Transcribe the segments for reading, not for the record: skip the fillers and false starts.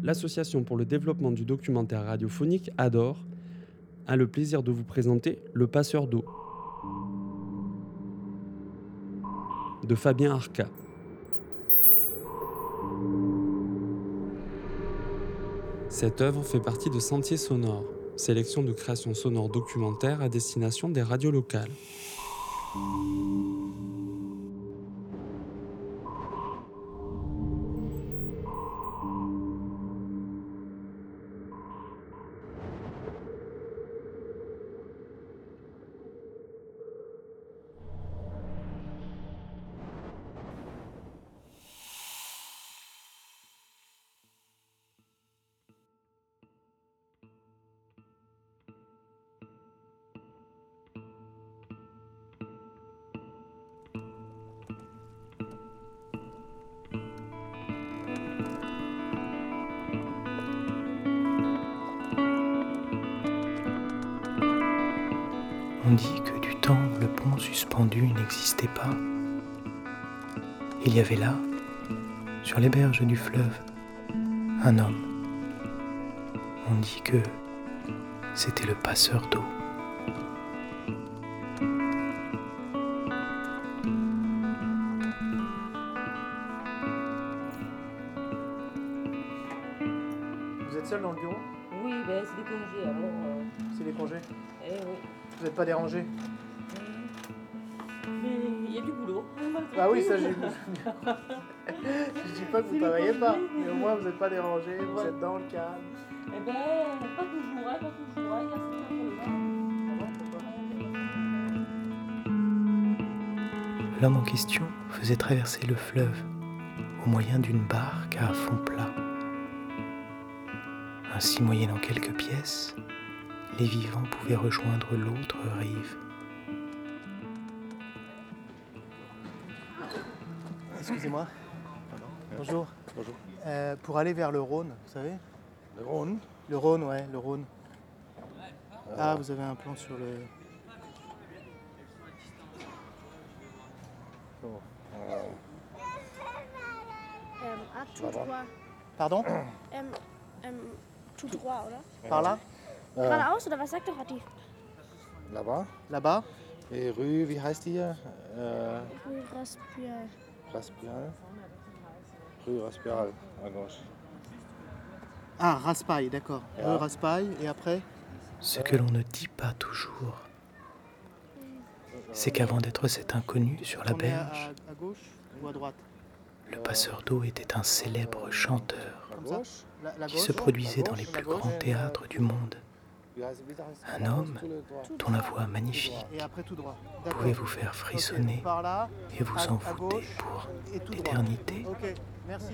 l'association pour le développement du documentaire radiophonique ADOR a le plaisir de vous présenter Le Passeur d'eau de Fabien Arca. Cette œuvre fait partie de Sentiers sonores, sélection de créations sonores documentaires à destination des radios locales. On dit que du temps où le pont suspendu n'existait pas, il y avait là, sur les berges du fleuve, un homme. On dit que c'était le passeur d'eau. Vous êtes seul dans le bureau? Oui, ben c'est des congés alors. C'est les congés? Eh oui. Vous n'êtes pas dérangé? Mais il y a du boulot. Ah oui, ça j'ai vu. Je dis pas que vous ne travaillez pas, mais au moins vous n'êtes pas dérangé, vous êtes dans le calme. Eh ben, pas toujours, hein, pas toujours. Hein. Il y a certains problèmes. L'homme en question faisait traverser le fleuve au moyen d'une barque à fond plat. Ainsi, moyennant quelques pièces, les vivants pouvaient rejoindre l'autre rive. Excusez-moi. Bonjour. Bonjour. Pour aller vers le Rhône, vous savez? Le Rhône. Le Rhône, ouais, le Rhône. Ah, vous avez un plan sur le... So, tout Là-bas. droit. Pardon? Tout droit, oder? Par là? Geradeaus oder was sagt der Rati? Là-bas. Là-bas? Et rue, wie heißt die hier? Rue Raspial. Raspial. Rue Raspial, à gauche. Ah, Raspail, d'accord. Ah. Rue Raspail, et après? Ce que l'on ne dit pas toujours, c'est qu'avant d'être cet inconnu sur la On est berge, à gauche ou à droite? le passeur d'eau était un célèbre chanteur À Comme ça? gauche. La qui gauche? se produisait dans les La plus gauche. grands théâtres du monde. Wie heißt wie heißt Un la homme gauche, tout le droit. dont la voix magnifique Et après tout droit. D'accord. pouvait vous faire frissonner Ok, par là, et vous à envoûter gauche pour et tout droit. l'éternité. Ok, merci.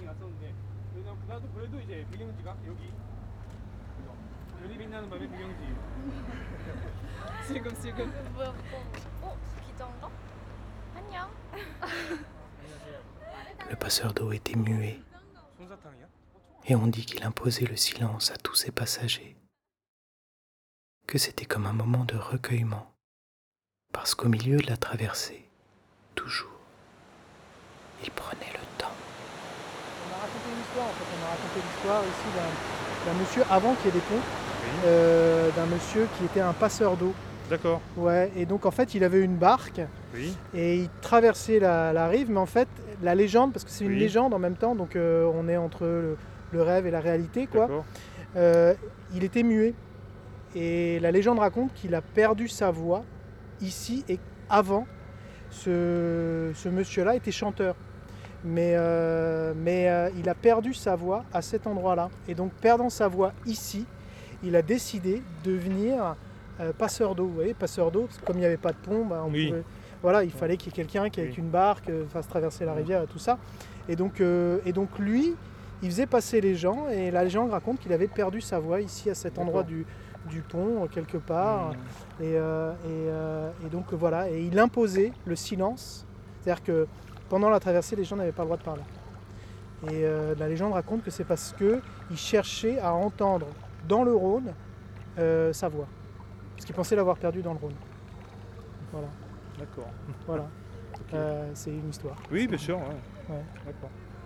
Le passeur d'eau était muet et on dit qu'il imposait le silence à tous ses passagers, que c'était comme un moment de recueillement, parce qu'au milieu de la traversée, toujours, il prenait le temps. On m'a raconté une histoire, en fait. On m'a raconté l'histoire ici d'un monsieur, avant qu'il y ait des ponts, d'un monsieur qui était un passeur d'eau. D'accord, Ouais, et donc en fait, il avait une barque oui, et il traversait la rive, mais en fait, la légende, parce que c'est une Oui. légende en même temps, donc on est entre le rêve et la réalité, quoi. d'accord. Il était muet. Et la légende raconte qu'il a perdu sa voix ici et avant. Ce monsieur-là était chanteur. Mais il a perdu sa voix à cet endroit-là. Et donc, perdant sa voix ici, il a décidé de devenir passeur d'eau. Vous voyez, passeur d'eau, parce que comme il n'y avait pas de pont, Oui. voilà, il fallait qu'il y ait quelqu'un qui, avec Oui. une barque, fasse traverser la rivière et tout ça. Et donc lui, il faisait passer les gens, et la légende raconte qu'il avait perdu sa voix ici, à cet endroit du pont, quelque part. Et donc voilà, et il imposait le silence. C'est-à-dire que pendant la traversée, les gens n'avaient pas le droit de parler. Et la légende raconte que c'est parce qu'il cherchait à entendre dans le Rhône sa voix. Parce qu'il pensait l'avoir perdue dans le Rhône. Voilà, D'accord. voilà. Ok. C'est une histoire. Oui, bien sûr, ouais. Ouais. D'accord.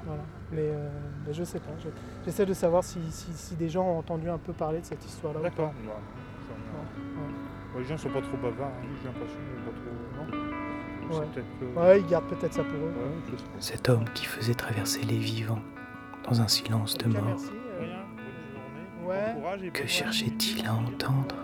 Voilà. Mais je sais pas. J'essaie de savoir si des gens ont entendu un peu parler de cette histoire-là. ou D'accord. pas. Les gens sont pas trop bavards, hein, j'ai l'impression qu'ils sont pas trop. Non. Ouais. C'est peut-être. Ouais, ils gardent peut-être ça pour eux. Ouais, je sais Cet homme qui faisait traverser les vivants dans un silence de En tout cas, mort. merci. pas. Rien. Bonne journée. Ouais. Bon courage et Que bonne cherchait-il à entendre?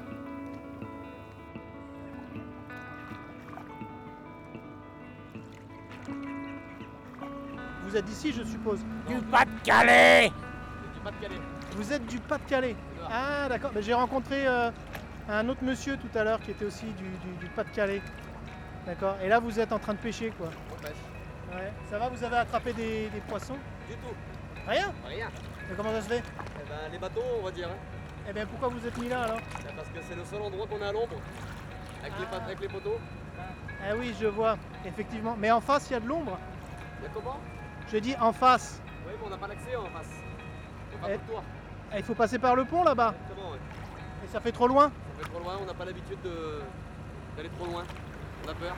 Vous êtes d'ici, je suppose. Du Pas-de-Calais. Vous êtes du Pas-de-Calais. Ah d'accord. J'ai rencontré un autre monsieur tout à l'heure qui était aussi du Pas-de-Calais. D'accord. Et là vous êtes en train de pêcher quoi. Ouais. Ça va, vous avez attrapé des poissons? Du tout, Rien? rien. Mais comment ça se fait? Eh ben, les bateaux, on va dire. Hein. Eh bien pourquoi vous êtes mis là alors? Ben, parce que c'est le seul endroit qu'on a à l'ombre. Avec les poteaux. Ah oui, je vois, effectivement. Mais en face, il y a de l'ombre. Il y a comment? Je dis en face. Oui, mais on n'a pas l'accès en face. On n'a Eh. pas de toit. Ah, il faut passer par le pont là-bas. Exactement, ouais. Et ça fait trop loin. Ça fait trop loin, on n'a pas l'habitude d'aller trop loin. On a peur.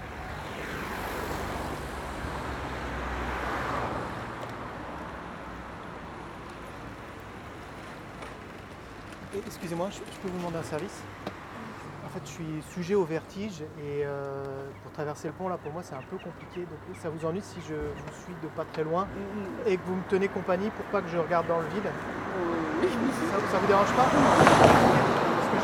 Excusez-moi, je peux vous demander un service? En fait, je suis sujet au vertige et pour traverser le pont, là, pour moi, c'est un peu compliqué. Donc, ça vous ennuie si je vous suis de pas très loin et que vous me tenez compagnie pour pas que je regarde dans le vide? Ça vous dérange pas? Parce que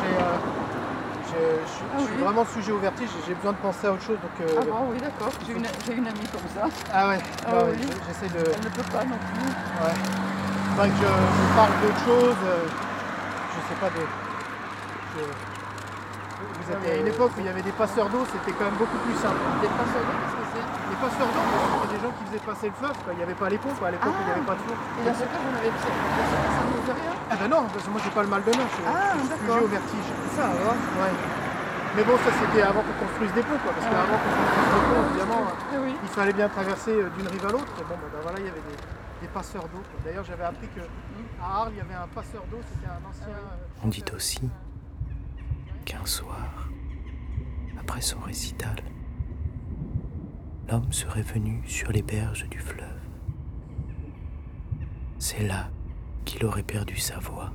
je suis vraiment sujet au vertige et j'ai besoin de penser à autre chose. Donc, Ah bon, oui, d'accord. J'ai une amie comme ça. Ah ouais, Ah bah ouais, oui. j'essaie de... Elle ne peut pas non plus. Ouais. Faudrait que je parle d'autre chose. Je sais pas Vous êtes à une époque où il y avait des passeurs d'eau, c'était quand même beaucoup plus simple. Des passeurs d'eau, qu'est-ce que c'est? Les passeurs d'eau, c'était des gens qui faisaient passer le fleuve, quoi. Il n'y avait pas les ponts, quoi. À l'époque où il n'y avait pas de flot. Et dans ce cas, vous n'avez ça ne vous fait rien? Ah ben non, parce que moi j'ai pas le mal de mer, je suis sujet au vertige. Ça alors? Ouais. Mais bon, ça c'était avant qu'on construise des ponts, quoi. Parce qu'avant qu'on construise des ponts, évidemment, Ah oui. il fallait bien traverser d'une rive à l'autre. Et bon, ben voilà, il y avait des passeurs d'eau, quoi. D'ailleurs, j'avais appris qu'à Arles, il y avait un passeur d'eau, c'était un ancien... On dit aussi qu'un soir, après son récital, l'homme serait venu sur les berges du fleuve. C'est là qu'il aurait perdu sa voix.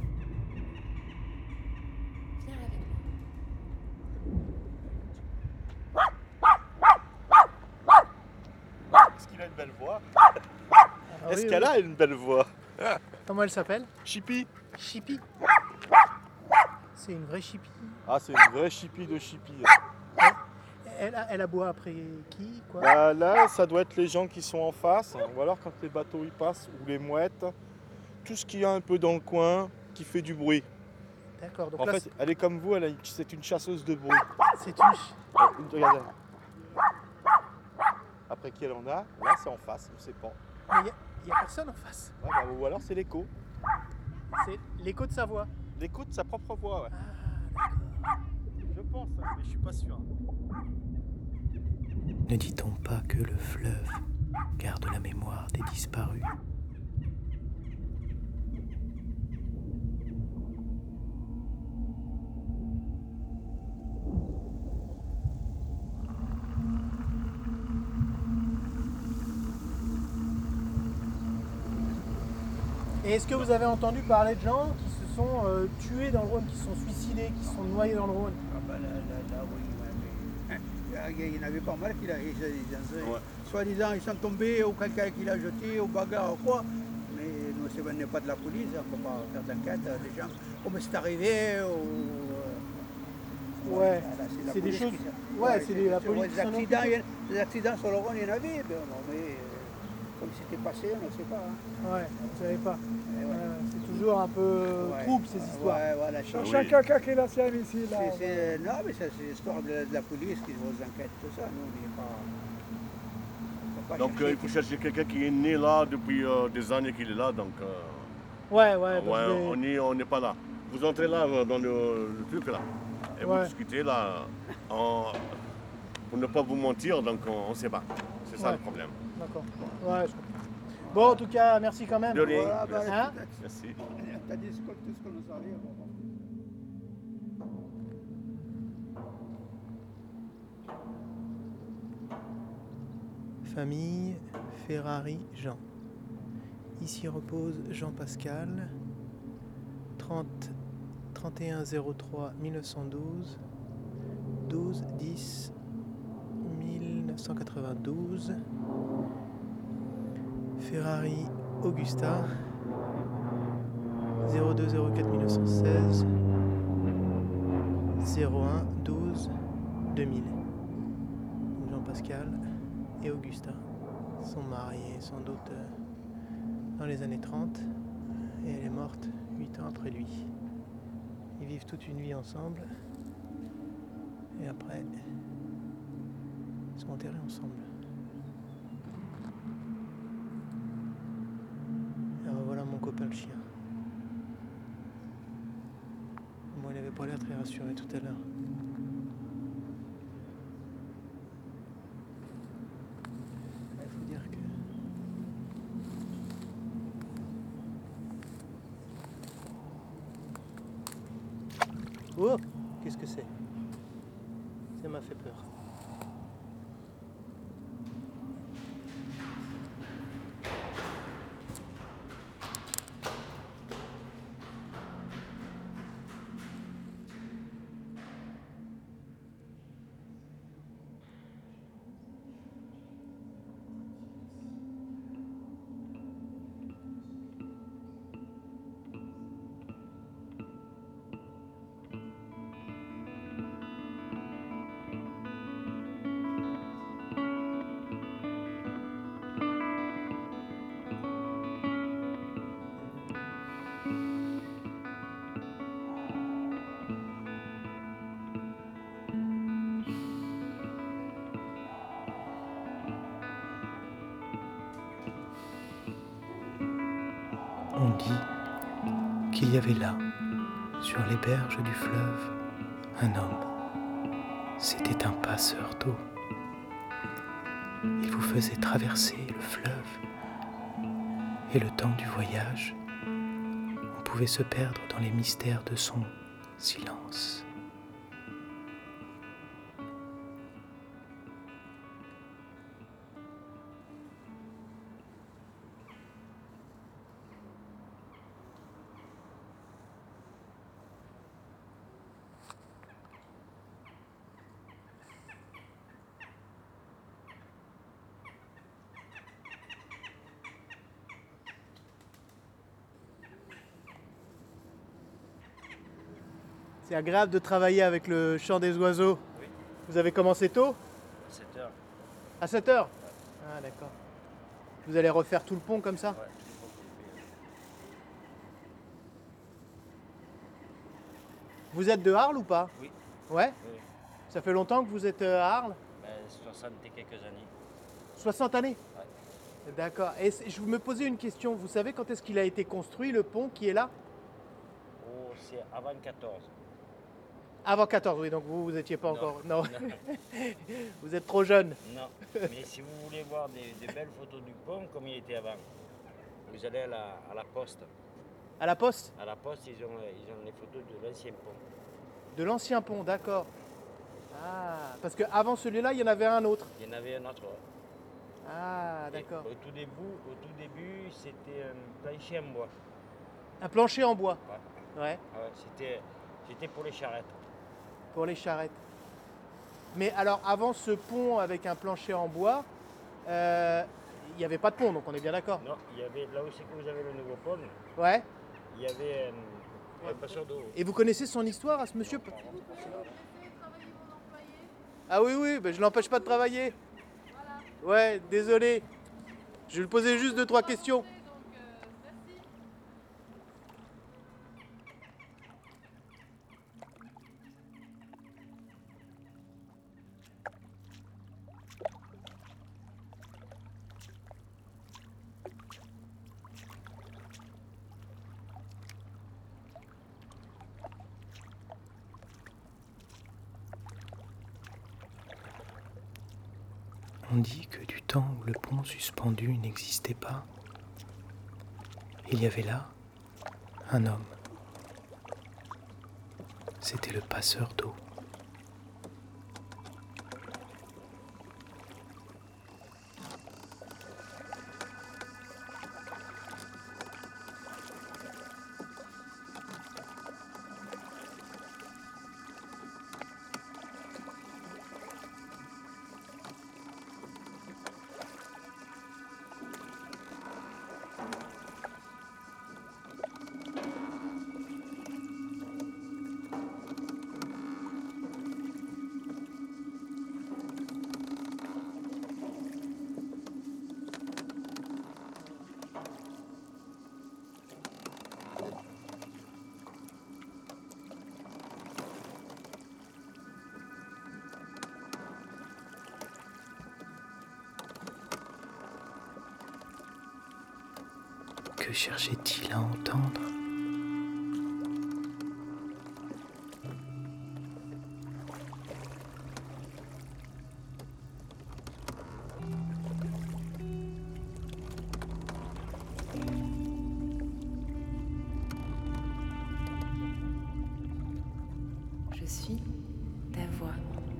Est-ce qu'il a une belle voix? Ah Est-ce oui, qu'elle oui. a une belle voix? Comment elle s'appelle? Chippy. Chippy. C'est une vraie Chippy. Ah, c'est une vraie Chippy de Chippy. Elle aboie après qui, quoi? Bah, là, ça doit être les gens qui sont en face, ou alors quand les bateaux y passent, ou les mouettes, tout ce qu'il y a un peu dans le coin qui fait du bruit. D'accord, donc En là, fait, elle est comme vous, c'est une chasseuse de bruit. c'est une... Regardez. Après qui elle en a, là c'est en face, on ne sait pas. Mais il n'y a personne en face. Ouais, bah, ou alors c'est l'écho. C'est l'écho de sa voix. L'écho de sa propre voix, ouais. Ah, Je pense, hein, mais je suis pas sûr. Ne dit-on pas que le fleuve garde la mémoire des disparus? Et est-ce que vous avez entendu parler de gens qui se sont tués dans le Rhône, qui se sont suicidés, qui se sont noyés dans le Rhône? Ah bah là, oui, il y en avait pas mal qui soi-disant ils sont tombés ou quelqu'un qui l'a jeté ou bagarre ou quoi. Mais nous, ce n'est pas de la police, on ne peut pas faire d'enquête. Les gens, comme c'est arrivé Ouais, là, la c'est des police choses... qui- Ouais, c'est la sur police qui les s'en accidents, occupe. les accidents sur le Rhône, il y en avait. Mais comme c'était passé, on ne sait pas. Hein. Ouais, vous savez pas. Et ouais. C'est toujours un peu Ouais. trouble ces histoires. Ouais, voilà, Chacun qui la sienne ici, là. Non, mais ça, c'est l'histoire de la police qui vos enquêtes, tout ça. Nous, on n'est pas. on peut pas Donc chercher il faut chercher quelqu'un qui est né là depuis des années qu'il est là. Donc Ouais, on n'est pas là. Vous entrez là dans le truc là. Et vous discutez là. Pour ne pas vous mentir, donc on ne sait pas. C'est ça le problème. D'accord. Ouais, je comprends. Bon, en tout cas, merci quand même. De rien. Voilà, bah, Hein? Merci. t'as dit tout ce qu'on nous savait. Famille Ferrari Jean. Ici repose Jean Pascal, 31 03 1912, 12 10 1992, Ferrari Augusta, 02 04 1916, 01 12 2000. Jean Pascal et Augusta sont mariés sans doute dans les années 30 et elle est morte 8 ans après lui. Ils vivent toute une vie ensemble et après ils sont enterrés ensemble. Et revoilà mon copain le chien. Bon, il n'avait pas l'air très rassuré tout à l'heure. Il faut dire que oh, qu'est-ce que c'est? Ça m'a fait peur. On dit qu'il y avait là, sur les berges du fleuve, un homme. C'était un passeur d'eau. Il vous faisait traverser le fleuve. Et le temps du voyage, on pouvait se perdre dans les mystères de son silence. C'est agréable de travailler avec le chant des oiseaux. Oui. Vous avez commencé tôt? 7 heures. À 7 heures? Ah d'accord. Vous allez refaire tout le pont comme ça? Ouais, Vous êtes de Arles ou pas? oui. Ouais? Oui. Ça fait longtemps que vous êtes à Arles? 60 et quelques années. 60 années? Ouais. D'accord. Et je me posais une question. Vous savez quand est-ce qu'il a été construit, le pont qui est là? Oh, c'est avant 14. Avant 14, oui, donc vous n'étiez pas Non. encore. Non. Non. Vous êtes trop jeune. Non, mais si vous voulez voir des belles photos du pont comme il était avant, vous allez à la poste. À la poste? À la poste, ils ont les photos de l'ancien pont. De l'ancien pont, d'accord. Ah, parce qu'avant celui-là, il y en avait un autre. Il y en avait un autre. Ouais. Ah, Et d'accord. Au tout début, c'était un plancher en bois. Un plancher en bois? Ouais. Ouais, Ah ouais, c'était pour les charrettes. pour les charrettes. Mais alors, avant ce pont avec un plancher en bois, il n'y avait pas de pont, donc on est bien d'accord? Non, il y avait, là où c'est que vous avez le nouveau pont, Ouais. il y avait un passeur d'eau. Et vous connaissez son histoire à ce monsieur? Ah oui, oui, ben je l'empêche pas de travailler. Ouais, désolé. Je lui posais juste 2-3 questions. On dit que du temps où le pont suspendu n'existait pas, il y avait là un homme. C'était le passeur d'eau. Que cherchait-il à entendre? Je suis ta voix.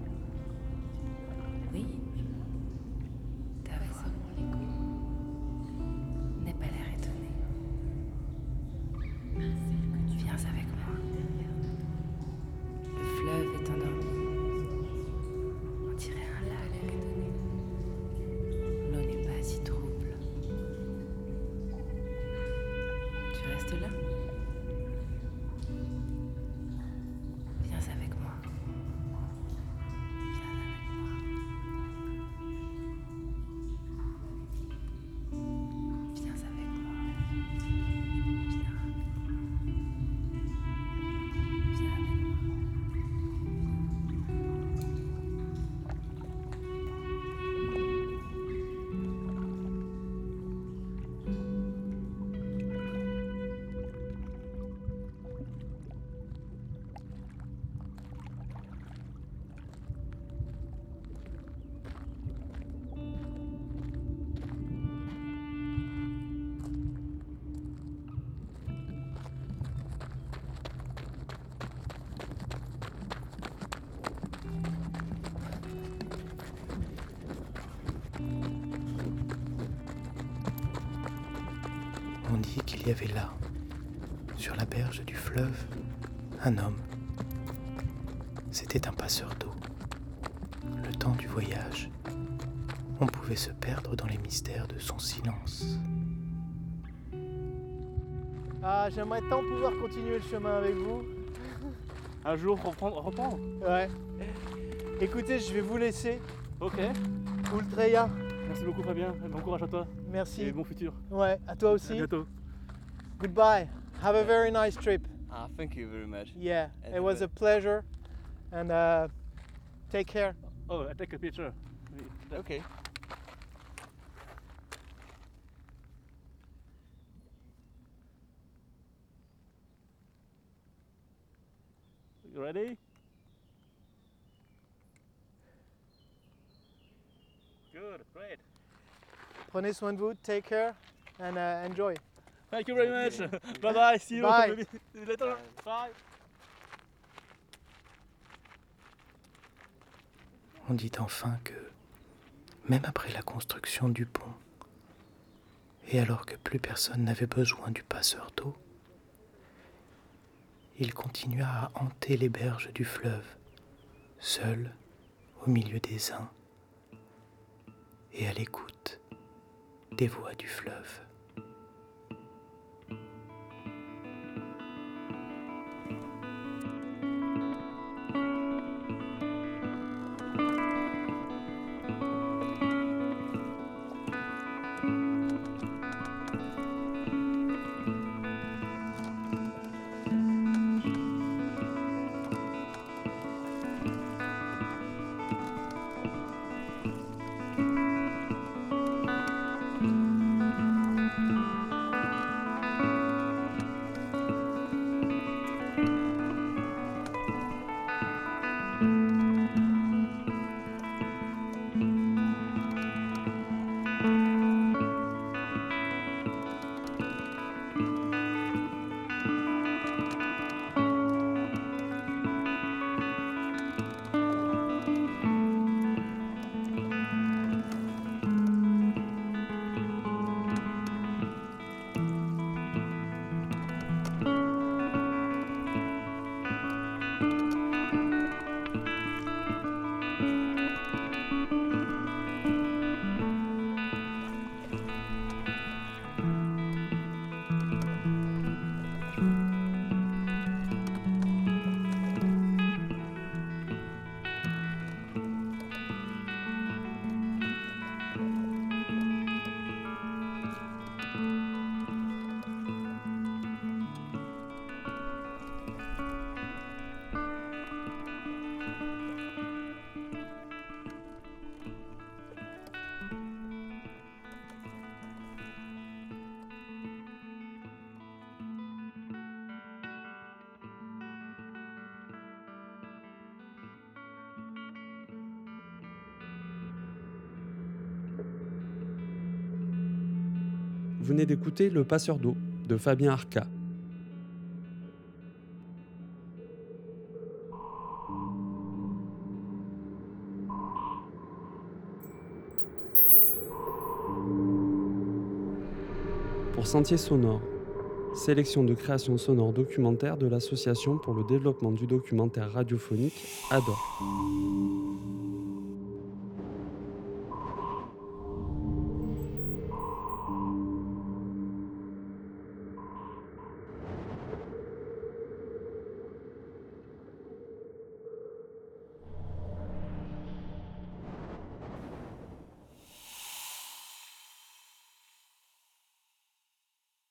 Oui, ta voix. N'aie pas l'air étonné. Viens avec moi. Le fleuve est endormi. On dirait un lac. L'eau n'est pas si trouble. Tu restes là? Viens avec moi. Viens avec moi. Viens avec moi. On dit qu'il y avait là, sur la berge du fleuve, un homme. C'était un passeur d'eau. Le temps du voyage, on pouvait se perdre dans les mystères de son silence. Ah, j'aimerais tant pouvoir continuer le chemin avec vous. Un jour, reprendre. Ouais. Écoutez, je vais vous laisser. Ok. Ultreya. Merci beaucoup Fabien, bon courage à toi. Merci. Et bon futur. Ouais, à toi aussi. À bientôt. Goodbye. Have a very nice trip. Ah, thank you very much. Yeah, And it was a pleasure. And take care. Oh, I take a picture. Okay. You ready? Good, great. Prenez soin de vous, take care, and enjoy. Thank you very much. Bye bye, see you. Bye. Later. Bye. On dit enfin que, même après la construction du pont, et alors que plus personne n'avait besoin du passeur d'eau, il continua à hanter les berges du fleuve, seul au milieu des uns et à l'écoute des voix du fleuve. venez d'écouter Le Passeur d'eau de Fabien Arca. Pour Sentiers sonores, sélection de création sonore documentaire de l'Association pour le développement du documentaire radiophonique ADOR.